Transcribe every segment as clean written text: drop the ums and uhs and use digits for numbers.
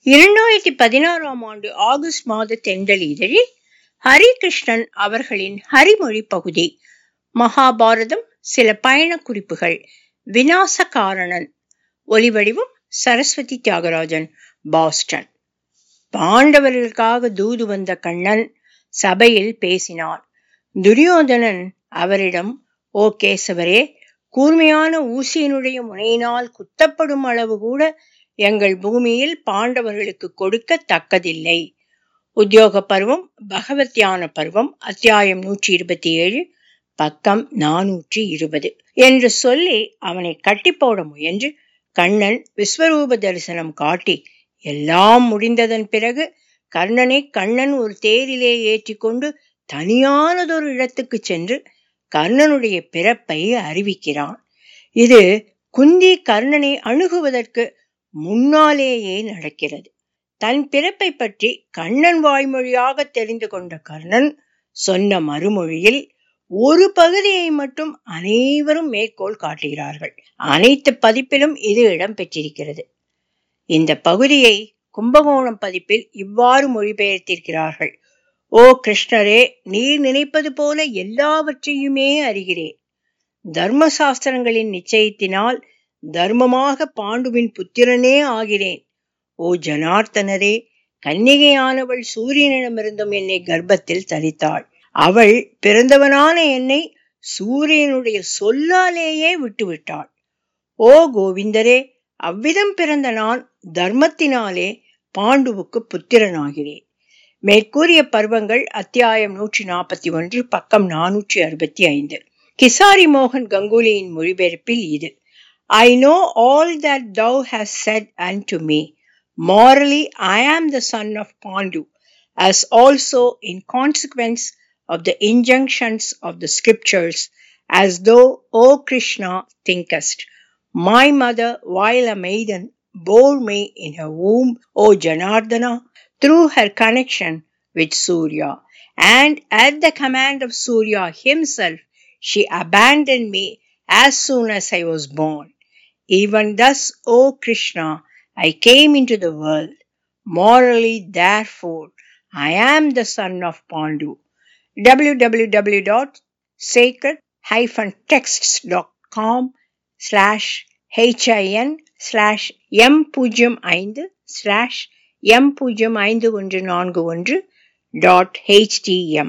2016ஆம் ஆண்டு ஆகஸ்ட் மாத தென்றல் இதழில் ஹரிகிருஷ்ணன் அவர்களின் ஹரிமொழி பகுதி. மகாபாரதம் சில பயண குறிப்புகள். விநாசகாரணன். ஒலிவடிவம் சரஸ்வதி தியாகராஜன், பாஸ்டன். பாண்டவர்களுக்காக தூது வந்த கண்ணன் சபையில் பேசினார். துரியோதனன் அவரிடம், ஓ கேசவரே, கூர்மையான ஊசியினுடைய முனையினால் குத்தப்படும் அளவு கூட எங்கள் பூமியில் பாண்டவர்களுக்கு கொடுக்க தக்கதில்லை. உத்தியோக பருவம், பகவத்யான பருவம், அத்தியாயம் 127, பக்கம் 420 என்று சொல்லி அவனை கட்டி போட முயன்று கண்ணன் விஸ்வரூப தரிசனம் காட்டி, எல்லாம் முடிந்ததன் பிறகு கர்ணனை கண்ணன் ஒரு தேரிலே ஏற்றி கொண்டு தனியானதொரு இடத்துக்கு சென்று கர்ணனுடைய பிறப்பை அறிவிக்கிறான். இது குந்தி கர்ணனை அணுகுவதற்கு முன்னாலேயே நடக்கிறது. தன் பிறப்பை பற்றி கண்ணன் வாய்மொழியாக தெரிந்து கொண்ட கர்ணன் சொன்ன மறுமொழியில் ஒரு பகுதியை மட்டும் அனைவரும் மேற்கோள் காட்டுகிறார்கள். அனைத்து பதிப்பிலும் இது இடம் பெற்றிருக்கிறது. இந்த பகுதியை கும்பகோணம் பதிப்பில் இவ்வாறு மொழிபெயர்த்திருக்கிறார்கள். ஓ கிருஷ்ணரே, நீர் நினைப்பது போல எல்லாவற்றையுமே அறிகிறேன். தர்மசாஸ்திரங்களின் நிச்சயத்தினால் தர்மமாக பாண்டுவின் புத்திரனே ஆகிறேன். ஓ ஜனார்த்தனரே, கன்னிகையானவள் சூரியனிடமிருந்தும் என்னை கர்ப்பத்தில் தரித்தாள். அவள் பிறந்தவனான என்னை சூரியனுடைய சொல்லாலேயே விட்டுவிட்டாள். ஓ கோவிந்தரே, அவ்விதம் பிறந்த நான் தர்மத்தினாலே பாண்டுவுக்கு புத்திரனாகிறேன். மேற்கூறிய பருவங்கள் அத்தியாயம் 141, பக்கம் 465. கிசாரி மோகன் கங்குலியின் மொழிபெயர்ப்பில் இது. I know all that thou hast said unto me. Morally, I am the son of Pandu, as also in consequence of the injunctions of the scriptures, as thou, O Krishna, thinkest. My mother, while a maiden, bore me in her womb, O Janardana, through her connection with Surya. And at the command of Surya himself, she abandoned me as soon as I was born. Even thus, O Krishna, I came into the world. Morally, therefore, I am the son of Pandu. www.sacred-hin-text.com/hin-m/m054141.htm.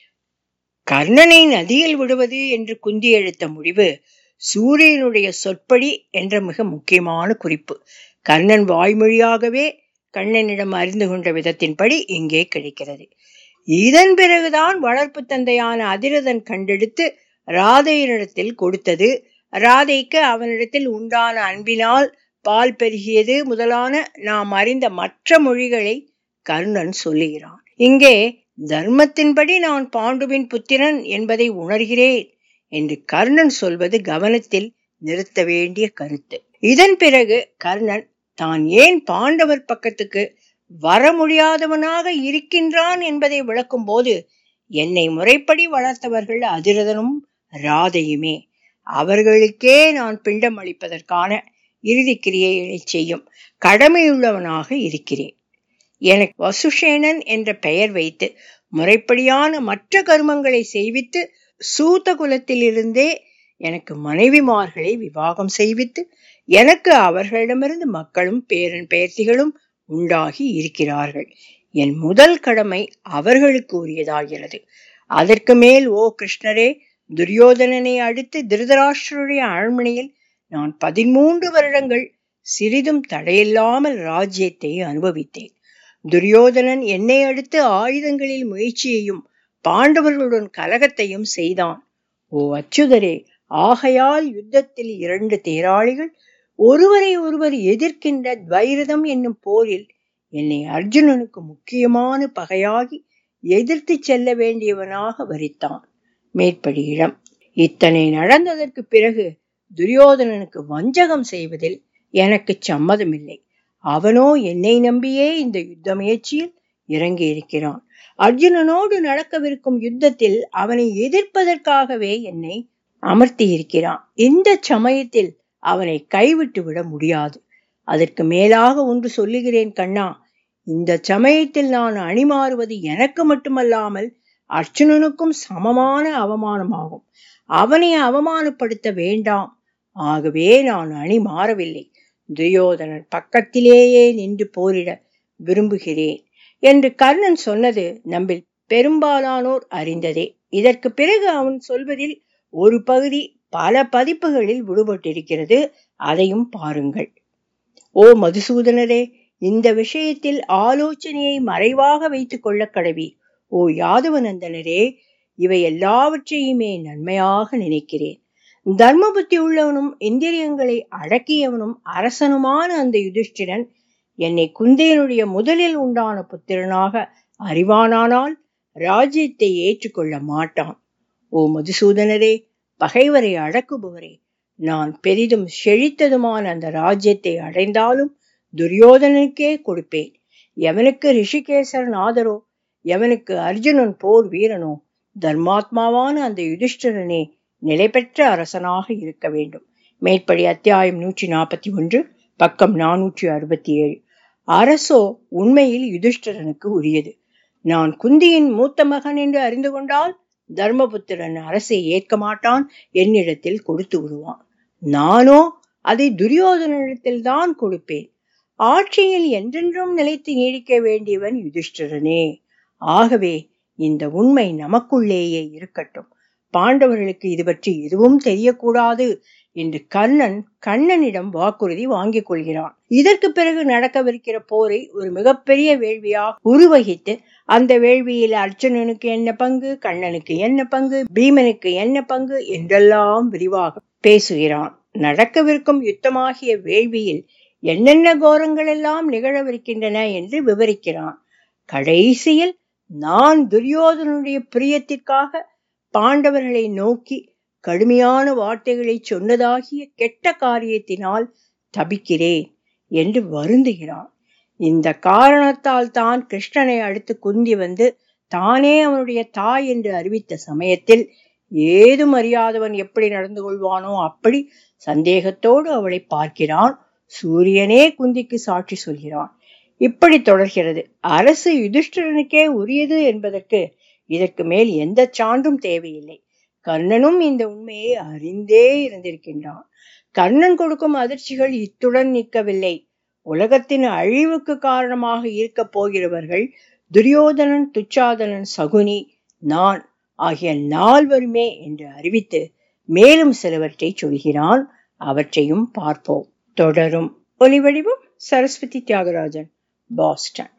கர்ணனை நதியில் விடுவது என்று குந்தி எடுத்த முடிவு சூரியனுடைய சொற்படி என்ற மிக முக்கியமான குறிப்பு. கர்ணன் வாய்மொழியாகவே கண்ணனிடம் அறிந்து கொண்ட விதத்தின்படி இங்கே கிடைக்கிறது. இதன் பிறகுதான் வளர்ப்பு தந்தையான அதிரதன் கண்டெடுத்து ராதையரிடத்தில் கொடுத்தது, ராதைக்கு அவனிடத்தில் உண்டான அன்பினால் பால் பெருகியது முதலான நாம் அறிந்த மற்ற மொழிகளை கர்ணன் சொல்லுகிறான். இங்கே தர்மத்தின்படி நான் பாண்டுவின் புத்திரன் என்பதை உணர்கிறேன் என்று கர்ணன் சொல்வது கவனத்தில் நிறுத்த வேண்டிய கருத்து. இதன் பிறகு கர்ணன் தான் ஏன் பாண்டவர் பக்கத்துக்கு வர முடியாதவனாக இருக்கின்றான் என்பதை விளக்கும் போது, என்னை முறைப்படி வளர்த்தவர்கள் அதிரதனும் ராதையுமே. அவர்களுக்கே நான் பிண்டம் அளிப்பதற்கான இறுதி கிரியைகளை செய்யும் கடமையுள்ளவனாக இருக்கிறேன். எனக்கு வசுஷேனன் என்ற பெயர் வைத்து முறைப்படியான மற்ற கர்மங்களை செய்வித்து சூத குலத்திலிருந்தே எனக்கு மனைவிமார்களை விவாகம் செய்வித்து எனக்கு அவர்களிடமிருந்து மக்களும் பேரன் பெயர்த்திகளும் உண்டாகி இருக்கிறார்கள். என் முதல் கடமை அவர்களுக்கு உரியதாகிறது. அதற்கு மேல் ஓ கிருஷ்ணரே, துரியோதனனை அடுத்து திருதராஷ்டிரருடைய அரண்மனையில் நான் 13 வருடங்கள் சிறிதும் தடையில்லாமல் ராஜ்யத்தை அனுபவித்தேன். துரியோதனன் என்னை அடுத்து ஆயுதங்களில் முயற்சியையும் பாண்டவர்களுடன் கலகத்தையும் செய்தான். ஓ அச்சுதரே, ஆகையால் யுத்தத்தில் 2 தேராளிகள் ஒருவரை ஒருவர் எதிர்க்கின்ற துவைரதம் என்னும் போரில் என்னை அர்ஜுனனுக்கு முக்கியமான பகையாகி எதிர்த்து செல்ல வேண்டியவனாக வரித்தான். மேற்படியிடம். இத்தனை நடந்ததற்கு பிறகு துரியோதனனுக்கு வஞ்சகம் செய்வதில் எனக்கு சம்மதமில்லை. அவனோ என்னை நம்பியே இந்த யுத்த முயற்சியில் இறங்கி இருக்கிறான். அர்ஜுனனோடு நடக்கவிருக்கும் யுத்தத்தில் அவனை எதிர்ப்பதற்காகவே என்னை அமர்த்தி இருக்கிறான். இந்த சமயத்தில் அவனை கைவிட்டு விட முடியாது. அதற்கு மேலாக ஒன்று சொல்லுகிறேன் கண்ணா, இந்த சமயத்தில் நான் அணிமாறுவது எனக்கு மட்டுமல்லாமல் அர்ஜுனனுக்கும் சமமான அவமானமாகும். அவனை அவமானப்படுத்த வேண்டாம். ஆகவே நான் அணி மாறவில்லை. துரியோதனன் பக்கத்திலேயே நின்று போரிட விரும்புகிறேன் என்று கர்ணன் சொன்னது நம்மில் பெரும்பாலானோர் அறிந்ததே. இதற்கு பிறகு அவன் சொல்வதில் ஒரு பகுதி பல பதிப்புகளில் விடுபட்டிருக்கிறது. அதையும் பாருங்கள். ஓ மதுசூதனரே, இந்த விஷயத்தில் ஆலோசனையை மறைவாக வைத்துக் கொள்ள கடவீர். ஓ யாதவநந்தனரே, இவை எல்லாவற்றையுமே நன்மையாக நினைக்கிறேன். தர்ம புத்தி உள்ளவனும் இந்திரியங்களை அடக்கியவனும் அரசனுமான அந்த யுதிஷ்டிரன் என்னை குந்தையனுடைய முதலில் உண்டான புத்திரனாக அறிவானானால் ராஜ்யத்தை ஏற்றுக்கொள்ள மாட்டான். ஓ மதுசூதனரே, பகைவரை அடக்குபவரே, நான் பெரிதும் செழித்ததுமான அந்த ராஜ்யத்தை அடைந்தாலும் துரியோதனனுக்கே கொடுப்பேன். எவனுக்கு ரிஷிகேசர் நாதரோ, எவனுக்கு அர்ஜுனன் போர் வீரனோ, தர்மாத்மாவான அந்த யுதிஷ்டிரனே நிலை பெற்ற அரசனாக இருக்க வேண்டும். மேற்படி அத்தியாயம் 141, பக்கம் 467. அரசோ உண்மையில் யுதிஷ்டிரனுக்கு உரியது. நான் குந்தியின் மூத்த மகன் என்று அறிந்து கொண்டால் தர்மபுத்திரன் அரசை ஏற்க மாட்டான், என்னிடத்தில் கொடுத்து விடுவான். நானோ அதை துரியோதனிடத்தில் தான் கொடுப்பேன். ஆட்சியில் என்றென்றும் நிலைத்து நீடிக்க வேண்டியவன் யுதிஷ்டிரனே. ஆகவே இந்த உண்மை நமக்குள்ளேயே இருக்கட்டும். பாண்டவர்களுக்கு இது பற்றி எதுவும் தெரியக்கூடாது என்று கண்ணனிடம் வாக்குறுதி வாங்கிக் கொள்கிறான். இதற்கு பிறகு நடக்கவிருக்கிற போரை ஒரு மிகப்பெரிய வேள்வியாக உருவகித்து அந்த வேள்வியில் அர்ஜுனனுக்கு என்ன பங்கு, கண்ணனுக்கு என்ன பங்கு, பீமனுக்கு என்ன பங்கு என்றெல்லாம் விரிவாக பேசுகிறான். நடக்கவிருக்கும் யுத்தமாகிய வேள்வியில் என்னென்ன கோரங்கள் எல்லாம் நிகழவிருக்கின்றன என்று விவரிக்கிறான். கடைசியில் நான் துரியோதனுடைய பிரியத்திற்காக பாண்டவர்களை நோக்கி கடுமையான வார்த்தைகளை சொன்னதாகிய கெட்ட காரியத்தினால் தபிக்கிறேன் என்று வருந்துகிறான். இந்த காரணத்தால் தான் கிருஷ்ணனை அடுத்து குந்தி வந்து தானே அவனுடைய தாய் என்று அறிவித்த சமயத்தில் ஏதும் அறியாதவன் எப்படி நடந்து கொள்வானோ அப்படி சந்தேகத்தோடு அவளை பார்க்கிறான். சூரியனே குந்திக்கு சாட்சி சொல்கிறான். இப்படி தொடர்கிறது. அரசு யுதிஷ்டிரனுக்கே உரியது என்பதற்கு இதற்கு மேல் எந்த சான்றும் தேவையில்லை. கர்ணனும் இந்த உண்மையை அறிந்தே இருந்திருக்கின்றான். கர்ணன் கொடுக்கும் அதிர்ச்சிகள் இத்துடன் நிற்கவில்லை. உலகத்தின் அழிவுக்கு காரணமாக இருக்க போகிறவர்கள் துரியோதனன், துச்சாதனன், சகுனி, நான் ஆகிய 4 என்று அறிவித்து மேலும் சிலவற்றை சொல்கிறான். அவற்றையும் பார்ப்போம். தொடரும். ஒலிவடிவம் சரஸ்வதி தியாகராஜன், பாஸ்டன்.